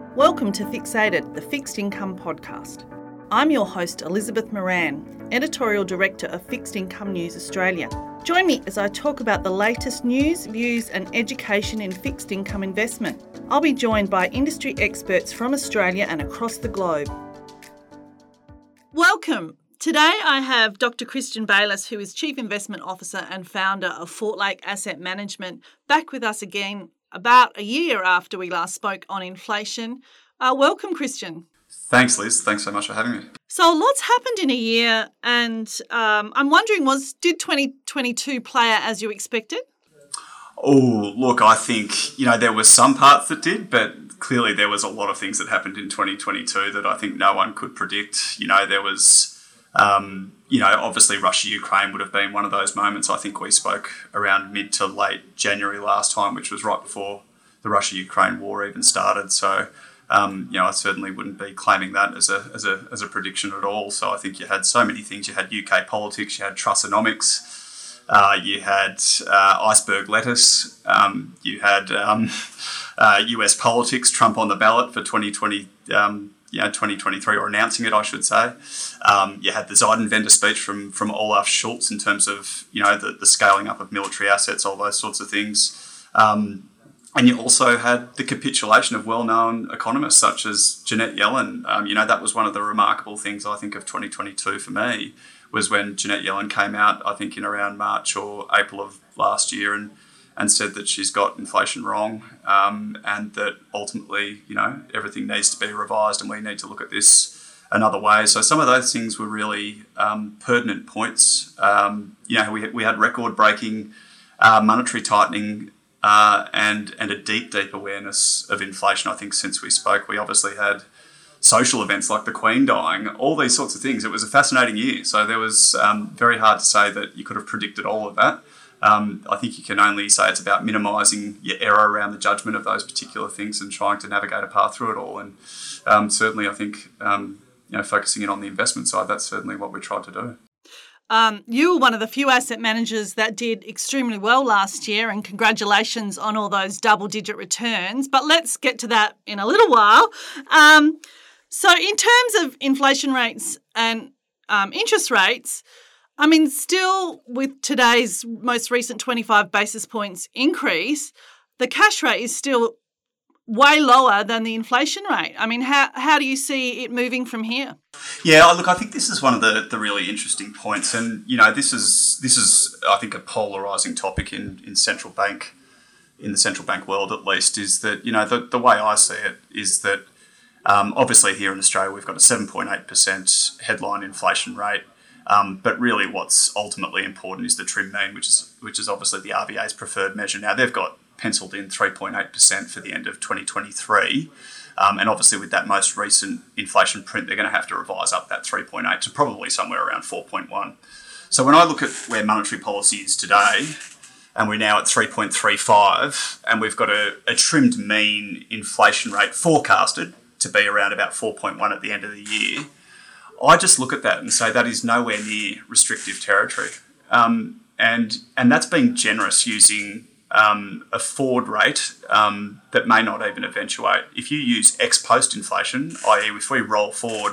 Welcome to Fixated, the Fixed Income Podcast. I'm your host, Elizabeth Moran, Editorial Director of Fixed Income News Australia. Join me as I talk about the latest news, views and education in fixed income investment. I'll be joined by industry experts from Australia and across the globe. Welcome. Today I have Dr. Christian Bayliss, who is Chief Investment Officer and founder of Fortlake Asset Management, back with us again about a year after we last spoke on inflation. Welcome, Christian. Thanks, Liz. Thanks so much for having me. So lots happened in a year, and I'm wondering, did 2022 play out as you expected? Oh, look, I think, there were some parts that did, but clearly there was a lot of things that happened in 2022 that I think no one could predict. There was, obviously Russia-Ukraine would have been one of those moments. I think we spoke around mid to late January last time, which was right before the Russia-Ukraine war even started. So, I certainly wouldn't be claiming that as a prediction at all. So I think you had so many things. You had UK politics, you had Trussonomics, you had iceberg lettuce, you had US politics, Trump on the ballot for 2023, or announcing it, I should say. You had the Zeitenwende speech from Olaf Scholz in terms of, the scaling up of military assets, all those sorts of things. And you also had the capitulation of well-known economists such as Janet Yellen. That was one of the remarkable things, I think, of 2022 for me, was when Janet Yellen came out, I think, in around March or April of last year and said that she's got inflation wrong, and that ultimately, everything needs to be revised and we need to look at this another way. So some of those things were really pertinent points. We had record-breaking monetary tightening and a deep awareness of inflation. I think since we spoke, we obviously had social events like the Queen dying, all these sorts of things. It was a fascinating year. So there was very hard to say that you could have predicted all of that. I think you can only say it's about minimising your error around the judgment of those particular things and trying to navigate a path through it all. And certainly, I think, focusing in on the investment side, that's certainly what we tried to do. You were one of the few asset managers that did extremely well last year, and congratulations on all those double-digit returns. But let's get to that in a little while. So in terms of inflation rates and interest rates, still with today's most recent 25 basis points increase, the cash rate is still way lower than the inflation rate. How do you see it moving from here? Yeah, look, I think this is one of the really interesting points, and this is I think a polarising topic in the central bank world, at least, is that the way I see it is that obviously here in Australia we've got a 7.8% headline inflation rate, but really what's ultimately important is the trim mean, which is obviously the RBA's preferred measure. Now they've got penciled in 3.8% for the end of 2023. And obviously with that most recent inflation print, they're going to have to revise up that 3.8 to probably somewhere around 4.1. So when I look at where monetary policy is today, and we're now at 3.35, and we've got a trimmed mean inflation rate forecasted to be around about 4.1 at the end of the year, I just look at that and say that is nowhere near restrictive territory. And that's being generous using a forward rate that may not even eventuate. If you use ex-post inflation, i.e. if we roll forward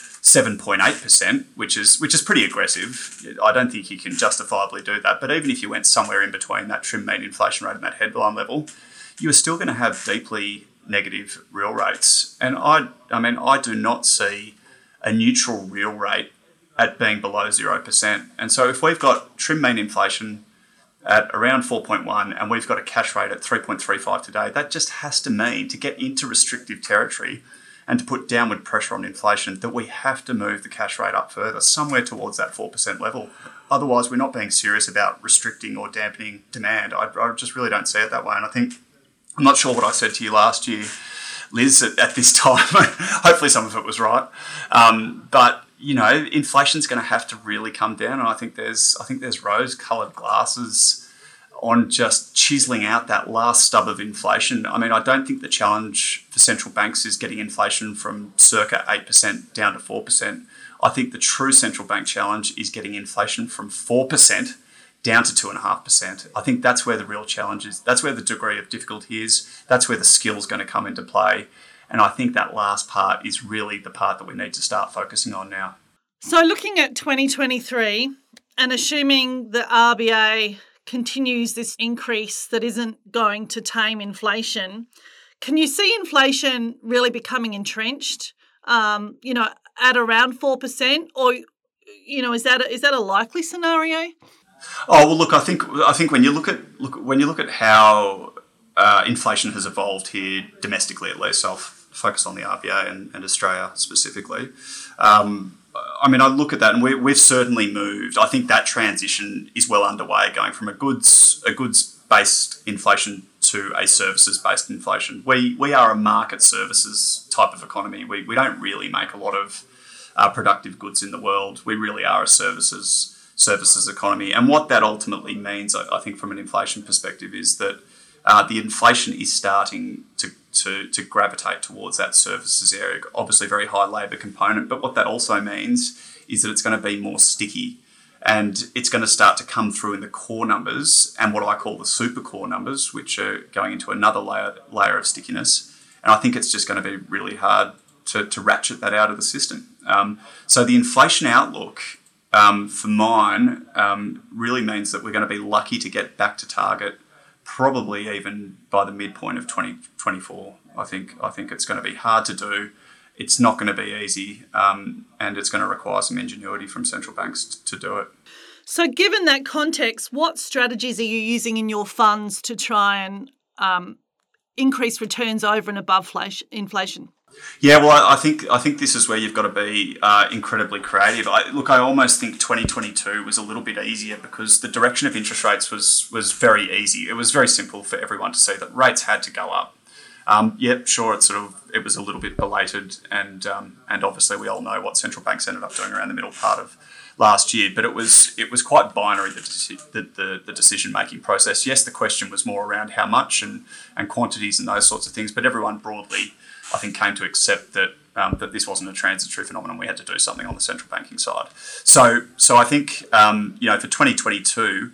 7.8%, which is pretty aggressive, I don't think you can justifiably do that. But even if you went somewhere in between that trim mean inflation rate and that headline level, you are still going to have deeply negative real rates. And I do not see a neutral real rate at being below 0%. And so if we've got trim mean inflation at around 4.1 and we've got a cash rate at 3.35 today, that just has to mean, to get into restrictive territory and to put downward pressure on inflation, that we have to move the cash rate up further, somewhere towards that 4% level. Otherwise, we're not being serious about restricting or dampening demand. I just really don't see it that way. And I think, I'm not sure what I said to you last year, Liz, at this time. Hopefully some of it was right. But inflation's going to have to really come down, and I think there's rose-coloured glasses on just chiselling out that last stub of inflation. I don't think the challenge for central banks is getting inflation from circa 8% down to 4%. I think the true central bank challenge is getting inflation from 4% down to 2.5%. I think that's where the real challenge is. That's where the degree of difficulty is. That's where the skill is going to come into play. And I think that last part is really the part that we need to start focusing on now. So looking at 2023 and assuming the RBA continues this increase that isn't going to tame inflation, can you see inflation really becoming entrenched, at around 4%? Or, is that a likely scenario? Oh well, look, I think when you look at how inflation has evolved here domestically, at least, I'll focus on the RBA and Australia specifically. I look at that, and we've certainly moved. I think that transition is well underway, going from a goods-based inflation to a services-based inflation. We are a market services type of economy. We don't really make a lot of productive goods in the world. We really are a services economy. And what that ultimately means, I think, from an inflation perspective, is that the inflation is starting to gravitate towards that services area. Obviously, very high labour component, but what that also means is that it's going to be more sticky, and it's going to start to come through in the core numbers and what I call the super core numbers, which are going into another layer of stickiness. And I think it's just going to be really hard to ratchet that out of the system. So the inflation outlook for mine really means that we're going to be lucky to get back to target probably even by the midpoint of 2024. I think it's going to be hard to do. It's not going to be easy, and it's going to require some ingenuity from central banks to do it. So given that context, what strategies are you using in your funds to try and increase returns over and above inflation? Yeah, well, I think this is where you've got to be incredibly creative. I almost think 2022 was a little bit easier because the direction of interest rates was very easy. It was very simple for everyone to see that rates had to go up. Sure, it was a little bit belated, and obviously we all know what central banks ended up doing around the middle part of last year. But it was quite binary, the decision making process. Yes, the question was more around how much and quantities and those sorts of things, but everyone broadly, I think, came to accept that that this wasn't a transitory phenomenon. We had to do something on the central banking side. So I think for 2022,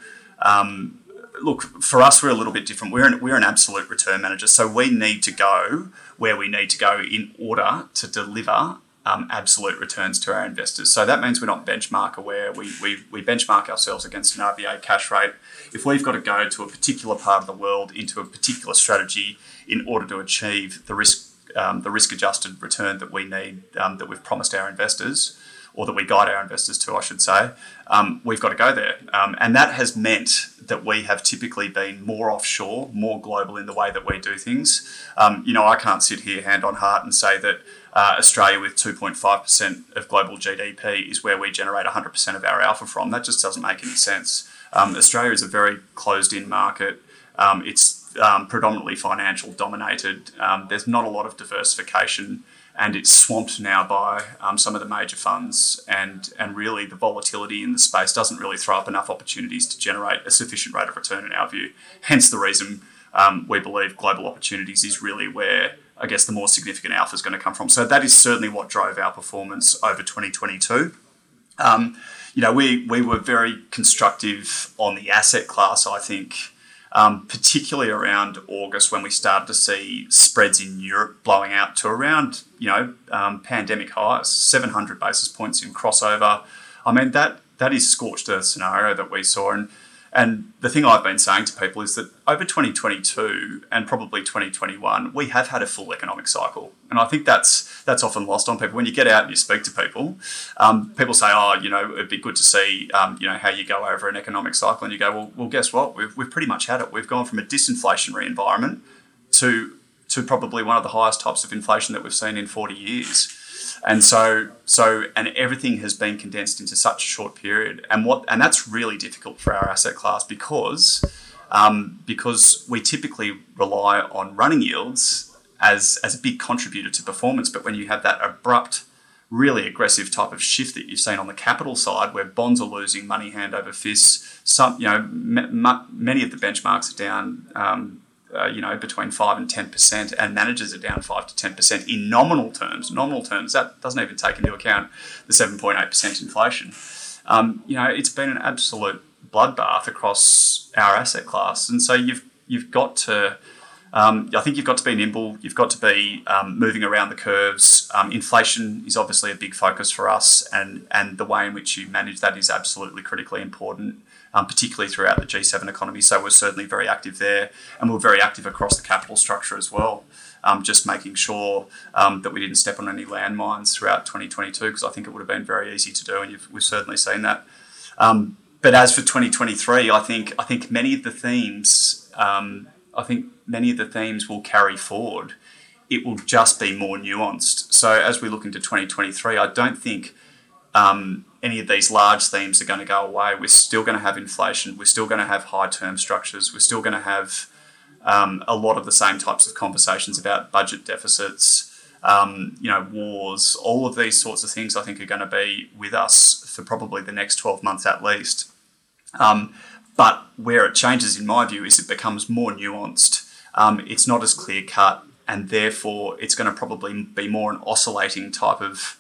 look, for us, we're a little bit different. We're an absolute return manager, so we need to go where we need to go in order to deliver absolute returns to our investors. So that means we're not benchmark aware. We benchmark ourselves against an RBA cash rate. If we've got to go to a particular part of the world into a particular strategy in order to achieve the risk-adjusted return that we need, that we've promised our investors, or that we guide our investors to, I should say, we've got to go there. And that has meant that we have typically been more offshore, more global in the way that we do things. I can't sit here hand on heart and say that Australia, with 2.5% of global GDP, is where we generate 100% of our alpha from. That just doesn't make any sense. Australia is a very closed-in market. It's predominantly financial dominated. There's not a lot of diversification, and it's swamped now by some of the major funds, and really the volatility in the space doesn't really throw up enough opportunities to generate a sufficient rate of return in our view. Hence the reason we believe global opportunities is really where, I guess, the more significant alpha is going to come from. So that is certainly what drove our performance over 2022. We were very constructive on the asset class, I think, particularly around August, when we started to see spreads in Europe blowing out to around, pandemic highs, 700 basis points in crossover. I mean, that is scorched earth scenario that we saw. And the thing I've been saying to people is that over 2022 and probably 2021, we have had a full economic cycle. And I think that's often lost on people. When you get out and you speak to people, people say, it'd be good to see, how you go over an economic cycle. And you go, well, guess what? We've pretty much had it. We've gone from a disinflationary environment to probably one of the highest types of inflation that we've seen in 40 years. And so everything has been condensed into such a short period, and that's really difficult for our asset class because we typically rely on running yields as a big contributor to performance. But when you have that abrupt, really aggressive type of shift that you've seen on the capital side, where bonds are losing money hand over fist, many of the benchmarks are down. Between 5 and 10%, and managers are down 5 to 10% in nominal terms. Nominal terms, that doesn't even take into account the 7.8% inflation. It's been an absolute bloodbath across our asset class, and so you've got to I think you've got to be nimble. You've got to be moving around the curves. Inflation is obviously a big focus for us, and the way in which you manage that is absolutely critically important, particularly throughout the G7 economy. So we're certainly very active there, and we're very active across the capital structure as well. Just making sure that we didn't step on any landmines throughout 2022, because I think it would have been very easy to do, and we've certainly seen that. But as for 2023, I think many of the themes. Many of the themes will carry forward. It will just be more nuanced. So as we look into 2023, I don't think any of these large themes are going to go away. We're still going to have inflation. We're still going to have high term structures. We're still going to have a lot of the same types of conversations about budget deficits, wars. All of these sorts of things I think are going to be with us for probably the next 12 months at least. But where it changes, in my view, is it becomes more nuanced. It's not as clear cut, and therefore it's going to probably be more an oscillating type of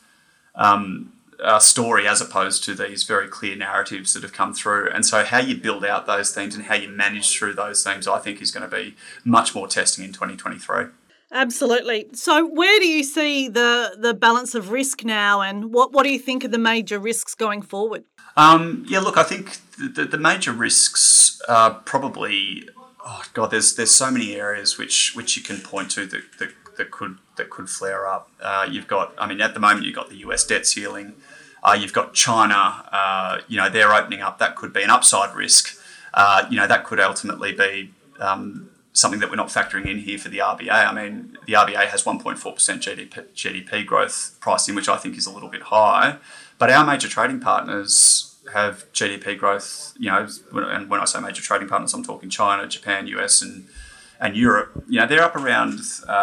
story as opposed to these very clear narratives that have come through. And so how you build out those themes and how you manage through those themes, I think, is going to be much more testing in 2023. Absolutely. So where do you see the balance of risk now, and what do you think are the major risks going forward? Look, I think the major risks are probably, there's so many areas which you can point to that could flare up. At the moment you've got the US debt ceiling. You've got China. They're opening up. That could be an upside risk. That could ultimately be something that we're not factoring in here for the RBA. I mean, the RBA has 1.4% GDP growth priced in, which I think is a little bit high. But our major trading partners have GDP growth, and when I say major trading partners, I'm talking China, Japan, US, and Europe. They're up around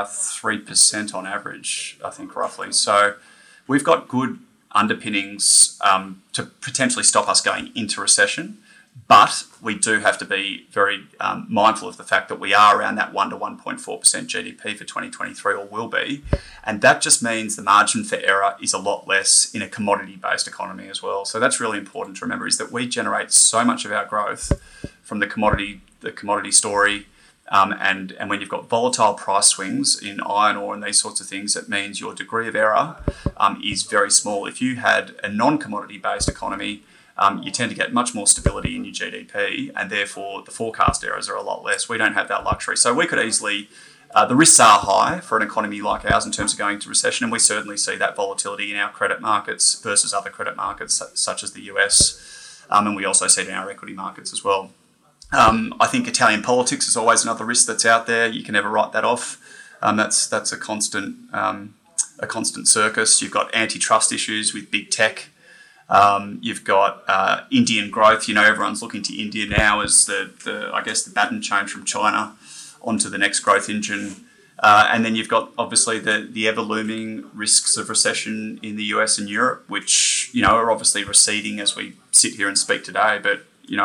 3% on average, I think, roughly. So we've got good underpinnings to potentially stop us going into recession. But we do have to be very mindful of the fact that we are around that 1 to 1.4% GDP for 2023, or will be. And that just means the margin for error is a lot less in a commodity-based economy as well. So that's really important to remember, is that we generate so much of our growth from the commodity story. And when you've got volatile price swings in iron ore and these sorts of things, it means your degree of error is very small. If you had a non-commodity-based economy, you tend to get much more stability in your GDP, and therefore the forecast errors are a lot less. We don't have that luxury. So we could easily, the risks are high for an economy like ours in terms of going into recession, and we certainly see that volatility in our credit markets versus other credit markets such as the US, and we also see it in our equity markets as well. I think Italian politics is always another risk that's out there. You can never write that off. That's a constant circus. You've got antitrust issues with big tech. You've got Indian growth. Everyone's looking to India now as the baton change from China onto the next growth engine. And then you've got obviously the ever looming risks of recession in the US and Europe, which are obviously receding as we sit here and speak today. But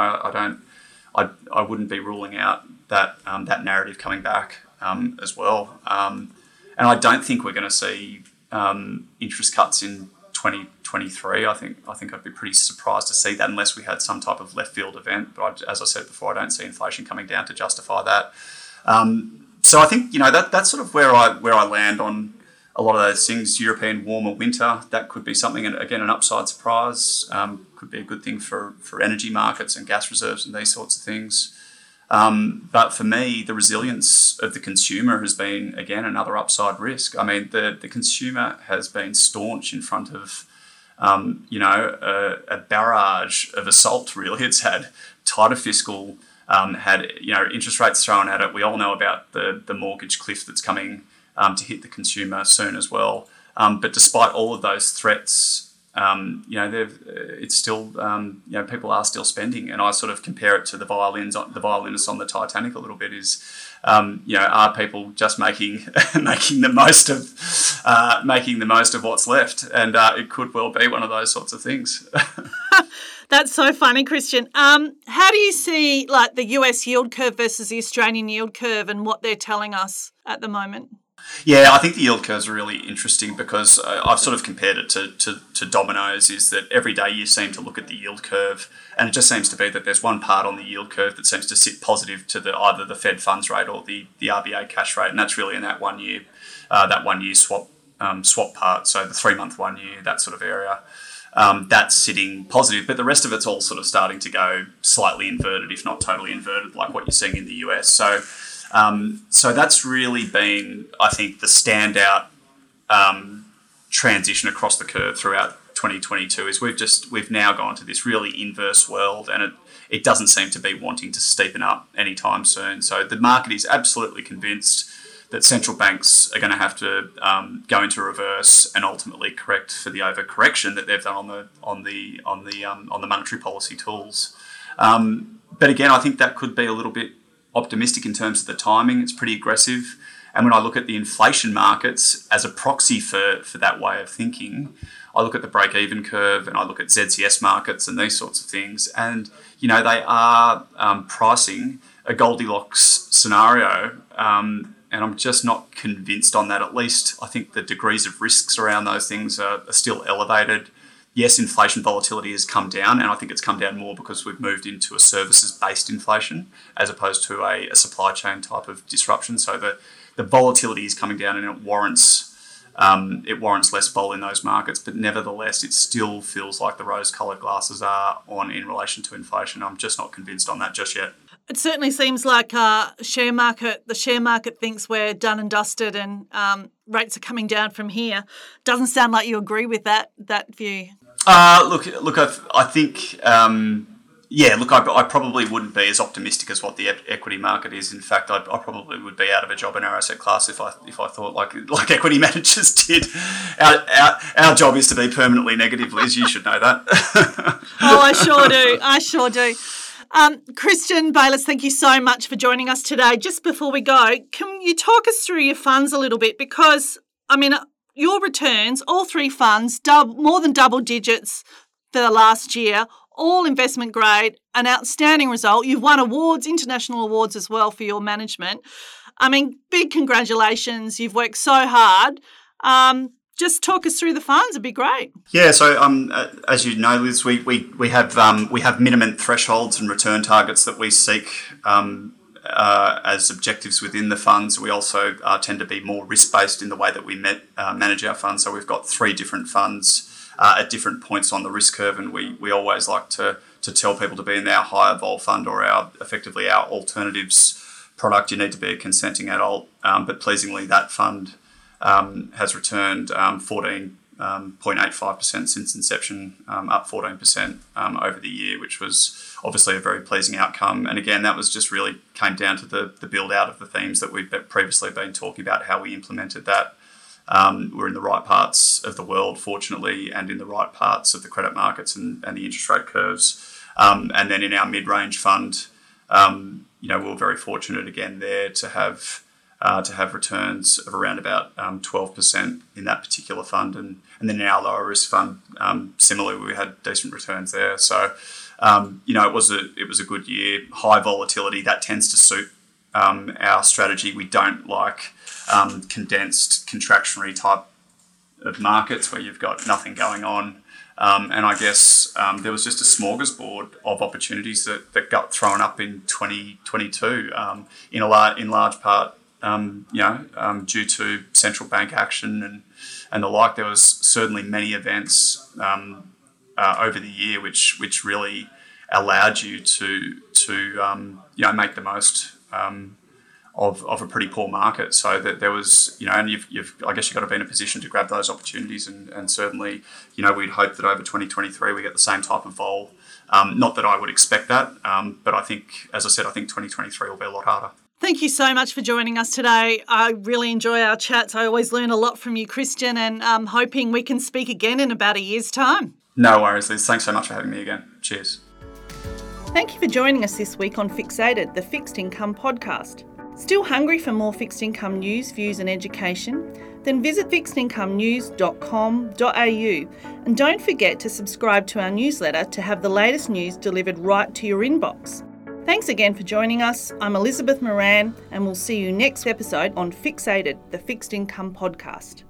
I wouldn't be ruling out that narrative coming back as well. And I don't think we're going to see interest cuts in 2023. I think I'd be pretty surprised to see that unless we had some type of left field event. But as I said before, I don't see inflation coming down to justify that. So I think that's sort of where I land on a lot of those things. European warmer winter, that could be something, and again an upside surprise. Could be a good thing for energy markets and gas reserves and these sorts of things. But for me, the resilience of the consumer has been, again, another upside risk. I mean, the consumer has been staunch in front of, a barrage of assault, really. It's had tighter fiscal, had, interest rates thrown at it. We all know about the mortgage cliff that's coming to hit the consumer soon as well. But despite all of those threats, it's still, people are still spending, and I sort of compare it to the violinists on the Titanic a little bit. Are people just making the most of what's left? And it could well be one of those sorts of things. That's so funny, Christian. How do you see the US yield curve versus the Australian yield curve and what they're telling us at the moment? Yeah, I think the yield curve is really interesting because I've sort of compared it to dominoes, is that every day you seem to look at the yield curve and it just seems to be that there's one part on the yield curve that seems to sit positive to either the Fed funds rate or the RBA cash rate, and that's really in that 1 year swap part, so the 3-month 1 year, that sort of area. That's sitting positive, but the rest of it's all sort of starting to go slightly inverted, if not totally inverted, like what you're seeing in the US. So that's really been, I think, the standout transition across the curve throughout 2022 is we've now gone to this really inverse world, and it doesn't seem to be wanting to steepen up anytime soon. So the market is absolutely convinced that central banks are going to have to go into reverse and ultimately correct for the overcorrection that they've done on the monetary policy tools. But again, I think that could be a little bit optimistic in terms of the timing. It's pretty aggressive. And when I look at the inflation markets as a proxy for that way of thinking, I look at the break-even curve and I look at ZCS markets and these sorts of things. And, you know, they are pricing a Goldilocks scenario. And I'm just not convinced on that. At least I think the degrees of risks around those things are still elevated. Yes, inflation volatility has come down, and I think it's come down more because we've moved into a services-based inflation as opposed to a supply chain type of disruption. So the volatility is coming down, and it warrants less vol in those markets. But nevertheless, it still feels like the rose-coloured glasses are on in relation to inflation. I'm just not convinced on that just yet. It certainly seems like the share market thinks we're done and dusted and rates are coming down from here. Doesn't sound like you agree with that view. Look, I think, I probably wouldn't be as optimistic as what the equity market is. In fact, I probably would be out of a job in our asset class if I thought like equity managers did. Our job is to be permanently negative, Liz. You should know that. Oh, I sure do. Christian Bayliss, thank you so much for joining us today. Just before we go, can you talk us through your funds a little bit? Because, I mean, your returns, all three funds, more than double digits for the last year, all investment grade, an outstanding result. You've won awards, international awards as well for your management. I mean, big congratulations. You've worked so hard. Just talk us through the funds. It'd be great. Yeah. So, as you know, Liz, we have minimum thresholds and return targets that we seek as objectives within the funds. We also tend to be more risk-based in the way that we manage our funds. So we've got 3 different funds at different points on the risk curve, and we always like to tell people to be in our higher vol fund or our alternatives product. You need to be a consenting adult, but pleasingly that fund has returned 14.85% since inception, up 14% over the year, which was obviously a very pleasing outcome. And again, that was just really came down to the build out of the themes that we've previously been talking about, how we implemented that. We're in the right parts of the world, fortunately, and in the right parts of the credit markets and the interest rate curves. And then in our mid-range fund, we were very fortunate again there to have returns of around about 12% in that particular fund, and then in our lower risk fund, similarly, we had decent returns there. So, it was a good year. High volatility, that tends to suit our strategy. We don't like condensed contractionary type of markets where you've got nothing going on. And I guess there was just a smorgasbord of opportunities that got thrown up in 2022 in large part. Due to central bank action and the like. There was certainly many events over the year which really allowed you to make the most of a pretty poor market. So that there was, and I guess you've got to be in a position to grab those opportunities, and certainly, we'd hope that over 2023 we get the same type of vol. Not that I would expect that, but I think, as I said, I think 2023 will be a lot harder. Thank you so much for joining us today. I really enjoy our chats. I always learn a lot from you, Christian, and I'm hoping we can speak again in about a year's time. No worries, Liz. Thanks so much for having me again. Cheers. Thank you for joining us this week on Fixated, the Fixed Income Podcast. Still hungry for more fixed income news, views and education? Then visit fixedincomenews.com.au and don't forget to subscribe to our newsletter to have the latest news delivered right to your inbox. Thanks again for joining us. I'm Elizabeth Moran, and we'll see you next episode on Fixated, the Fixed Income Podcast.